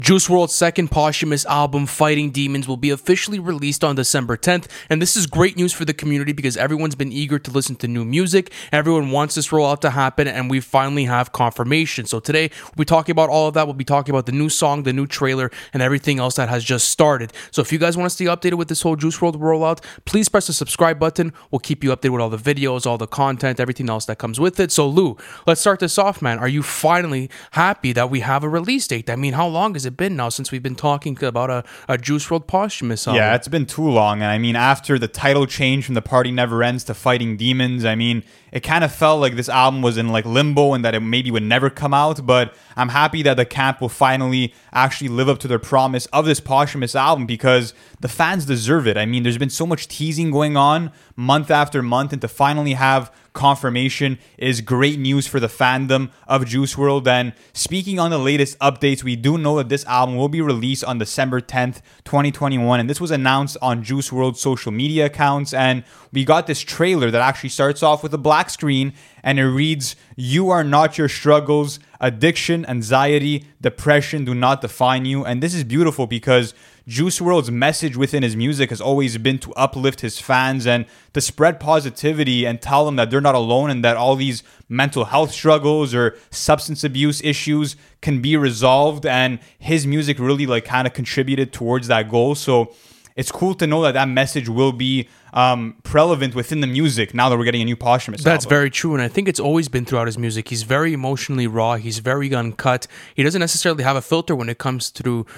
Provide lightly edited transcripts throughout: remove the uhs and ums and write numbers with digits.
Juice WRLD's second posthumous album, Fighting Demons, will be officially released on December 10th, and this is great news for the community because everyone's been eager to listen to new music, everyone wants this rollout to happen, and we finally have confirmation. So today, we'll be talking about all of that, we'll be talking about the new song, the new trailer, and everything else that has just started. So if you guys want to stay updated with this whole Juice WRLD rollout, please press the subscribe button. We'll keep you updated with all the videos, all the content, everything else that comes with it. So Lou, let's start this off, man. Are you finally happy that we have a release date? I mean, how long has it been now since we've been talking about a Juice WRLD posthumous album? Yeah, it's been too long. And I mean, after the title change from The Party Never Ends to Fighting Demons, I mean, it kind of felt like this album was in like limbo and that it maybe would never come out. But I'm happy that the camp will finally actually live up to their promise of this posthumous album because the fans deserve it. I mean, there's been so much teasing going on month after month, and to finally have confirmation is great news for the fandom of Juice WRLD. And speaking on the latest updates, we do know that this album will be released on December 10th, 2021, and this was announced on Juice WRLD's social media accounts. And we got this trailer that actually starts off with a black screen, and it reads, "You are not your struggles. Addiction, anxiety, depression do not define you." And this is beautiful because Juice WRLD's message within his music has always been to uplift his fans and to spread positivity and tell them that they're not alone and that all these mental health struggles or substance abuse issues can be resolved. And his music really like kind of contributed towards that goal. So it's cool to know that that message will be prevalent within the music now that we're getting a new posthumous That's album. very true, and I think it's always been throughout his music. He's very emotionally raw. He's very uncut. He doesn't necessarily have a filter when it comes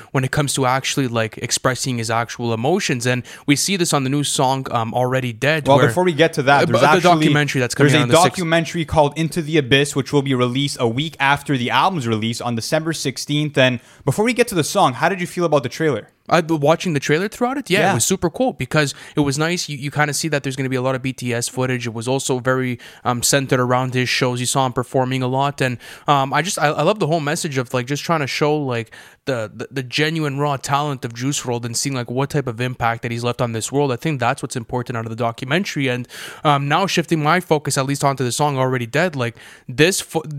to actually like expressing his actual emotions, and we see this on the new song "Already Dead." Well, before we get to that, there's the documentary that's coming out on the 6th. There's a documentary called Into the Abyss, which will be released a week after the album's release on December 16th. And before we get to the song, how did you feel about the trailer? I've been watching the trailer throughout it. Yeah, Yeah. It was super cool because it was nice. You kind of see that there's going to be a lot of BTS footage. It was also very centered around his shows. You saw him performing a lot, and I love the whole message of like just trying to show like the genuine raw talent of Juice WRLD and seeing like what type of impact that he's left on this world. I think that's what's important out of the documentary. And now shifting my focus at least onto the song "Already Dead," like this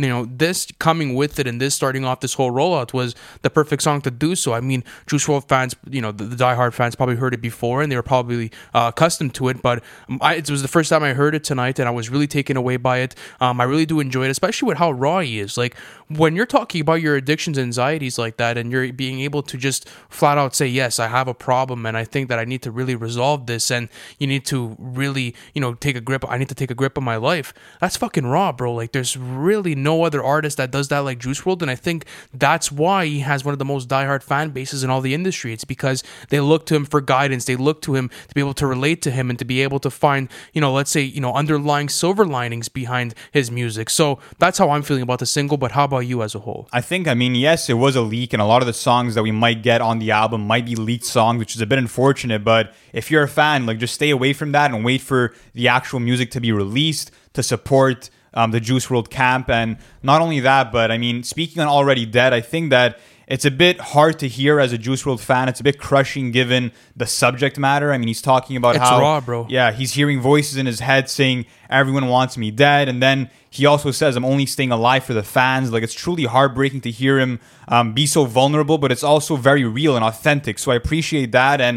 coming with it and this starting off this whole rollout was the perfect song to do so. I mean, Juice WRLD fans, the diehard fans probably heard it before and they were probably accustomed to it, but it was the first time I heard it tonight and I was really taken away by it. I really do enjoy it, especially with how raw he is. Like when you're talking about your addictions and anxieties like that and you're being able to just flat out say, yes, I have a problem and I think that I need to really resolve this and you need to really, take a grip. I need to take a grip of my life. That's fucking raw, bro. Like there's really no other artist that does that like Juice WRLD, and I think that's why he has one of the most diehard fan bases in all the industry. It's because they look to him for guidance. They look to him to be able to relate to him and to be able to find, let's say, underlying silver linings behind his music. So that's how I'm feeling about the single, but how about you as a whole? I think, yes, it was a leak, and a lot of the songs that we might get on the album might be leaked songs, which is a bit unfortunate, but if you're a fan, like just stay away from that and wait for the actual music to be released to support the Juice WRLD camp. And not only that, but speaking on Already Dead, I think that it's a bit hard to hear as a Juice WRLD fan. It's a bit crushing given the subject matter. He's talking about it's how raw, bro. Yeah, he's hearing voices in his head saying everyone wants me dead, and then he also says I'm only staying alive for the fans. Like, it's truly heartbreaking to hear him be so vulnerable, but it's also very real and authentic. So I appreciate that, and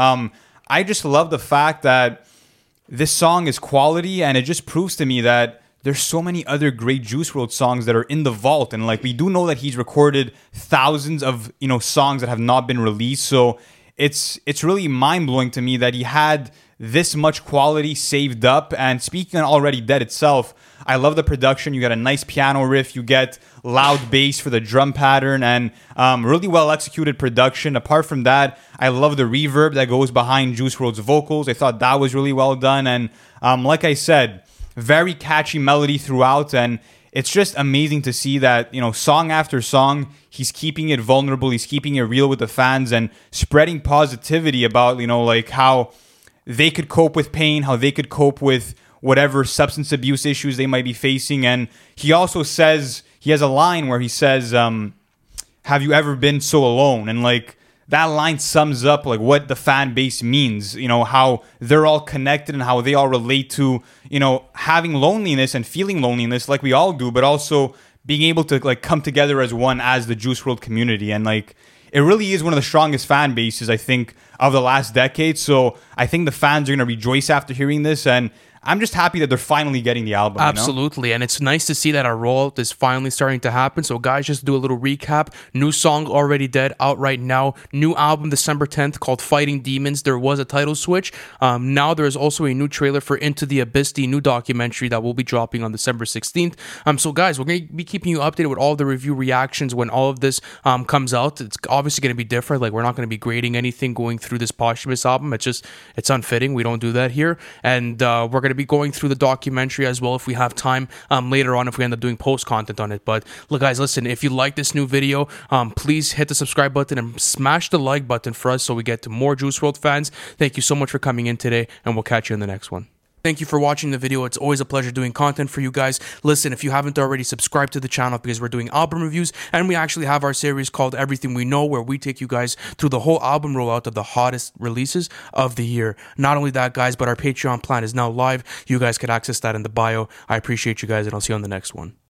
I just love the fact that this song is quality, and it just proves to me that there's so many other great Juice WRLD songs that are in the vault. And like, we do know that he's recorded thousands of, songs that have not been released. So it's really mind-blowing to me that he had this much quality saved up. And speaking on Already Dead itself, I love the production. You get a nice piano riff. You get loud bass for the drum pattern and really well executed production. Apart from that, I love the reverb that goes behind Juice WRLD's vocals. I thought that was really well done. And like I said, very catchy melody throughout, and it's just amazing to see that, song after song, he's keeping it vulnerable, he's keeping it real with the fans and spreading positivity about, like how they could cope with pain, how they could cope with whatever substance abuse issues they might be facing. And he also says, he has a line where he says, have you ever been so alone? And like, that line sums up like what the fan base means, how they're all connected and how they all relate to, having loneliness and feeling loneliness like we all do, but also being able to like come together as one as the Juice WRLD community. And like, it really is one of the strongest fan bases, I think, of the last decade. So I think the fans are going to rejoice after hearing this, and I'm just happy that they're finally getting the album. Absolutely. And it's nice to see that our rollout is finally starting to happen. So, guys, just do a little recap. New song, Already Dead, out right now. New album, December 10th, called Fighting Demons. There was a title switch. Now there is also a new trailer for Into the Abyss, the new documentary that will be dropping on December 16th. So, guys, we're going to be keeping you updated with all the review reactions when all of this comes out. It's obviously going to be different. Like, we're not going to be grading anything going through this posthumous album. It's unfitting. We don't do that here. And we're going to be going through the documentary as well if we have time later on, if we end up doing post content on it. But look, guys, listen, if you like this new video, please hit the subscribe button and smash the like button for us so we get to more Juice WRLD fans. Thank you so much for coming in today, and we'll catch you in the next one. Thank you for watching the video. It's always a pleasure doing content for you guys. Listen, if you haven't already, subscribe to the channel because we're doing album reviews, and we actually have our series called Everything We Know, where we take you guys through the whole album rollout of the hottest releases of the year. Not only that, guys, but our Patreon plan is now live. You guys can access that in the bio. I appreciate you guys, and I'll see you on the next one.